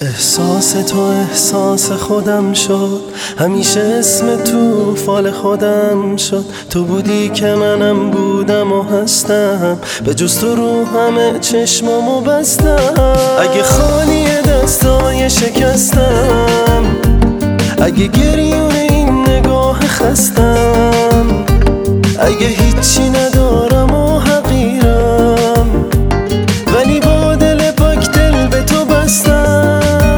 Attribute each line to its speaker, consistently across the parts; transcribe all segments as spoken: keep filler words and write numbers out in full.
Speaker 1: احساس تو احساس خودم شد، همیشه اسم تو فال خودم شد. تو بودی که منم بودم و هستم، به جز تو رو همه چشمامو بستم. اگه خالی دستای شکستم، اگه گریون این نگاه خستم، اگه هیچی ندارم و حقیرم، ولی با دل پاک دل به تو بستم.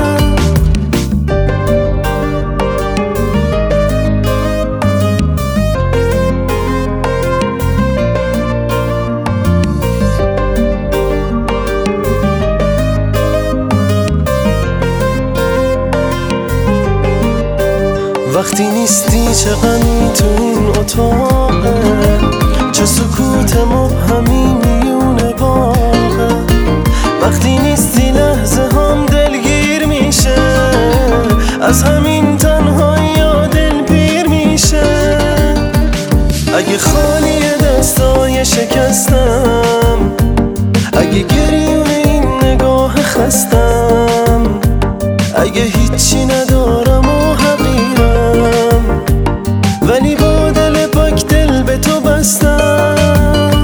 Speaker 1: وقتی نیستی چه غمی تو این اتاقه، چه سکوت مبهمی میونه باغه. وقتی نیستی لحظه هم دلگیر میشه، از همین تنهایی ها دل پیر میشه. اگه خالی دستای شکستم، اگه گریون این نگاه خستم، اگه هیچی ندارم و حقیرم، ولی با دل پاک دل به تو بستم.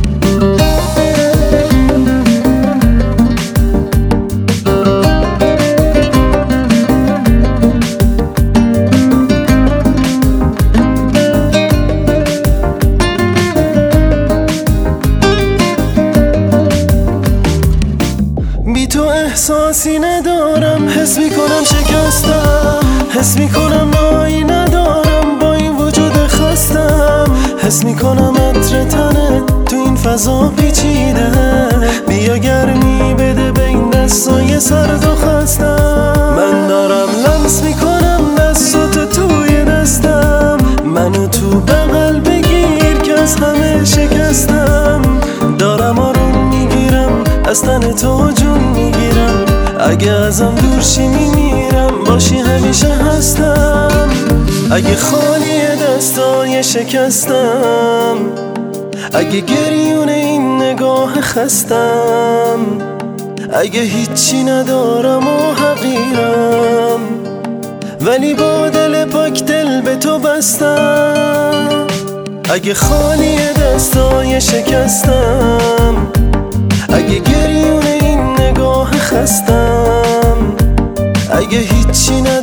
Speaker 1: بی تو احساسی ندارم، حس میکنم شکستم، حس میکنم نایی ندارم با این وجود خستم. حس میکنم عطر تنه تو این فضا پیچیده، بیا گرمی بده به این دستای سرد و خستم. من دارم لمس میکنم دستاتو توی دستم، منو تو بغل بگیر که از همه شکستم. دارم آروم میگیرم از تن تو جون میگیرم، اگه ازم دور شی میمیرم، باشی همیشه هستم. اگه خالی دستای شکستم، اگه گریون این نگاه خستم، اگه هیچی ندارم و حقیرم، ولی با دل پاک دل به تو بستم. اگه خالی دستای شکستم، اگه گریون این نگاه خستم، اگه هیچی ندارم